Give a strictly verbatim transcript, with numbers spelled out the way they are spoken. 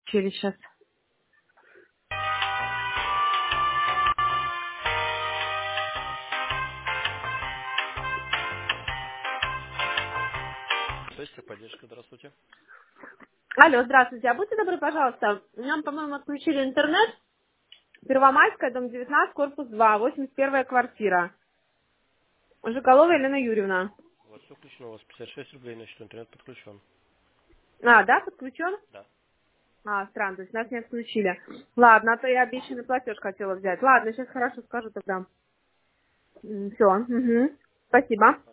Через сейчас. Слышите, поддержка, здравствуйте. Алло, здравствуйте. А будьте добры, пожалуйста, нам, по-моему, отключили интернет. Первомайская, дом девятнадцать, корпус два, восемьдесят первая квартира. Жикалова Елена Юрьевна. У вас все включено, у вас пятьдесят шесть рублей, значит, интернет подключен. А, да, подключен? Да. А, странно, то есть нас не отключили. Ладно, а то я обещанный платеж хотела взять. Ладно, сейчас хорошо скажу тогда. Все, угу. Спасибо.